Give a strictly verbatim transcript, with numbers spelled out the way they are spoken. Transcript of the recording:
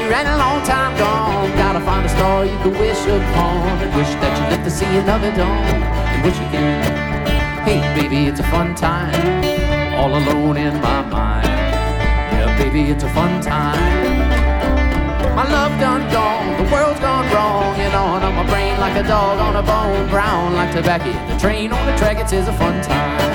here and a long time gone. Gotta find a star you can wish upon, and wish that you lived to see another dawn, and wish again. Hey baby, it's a fun time, all alone in my mind. Yeah baby, it's a fun time. My love done gone, the world's gone wrong, you know, and on my brain like a dog on a bone, brown like tobacco. The train on the track, it is a fun time.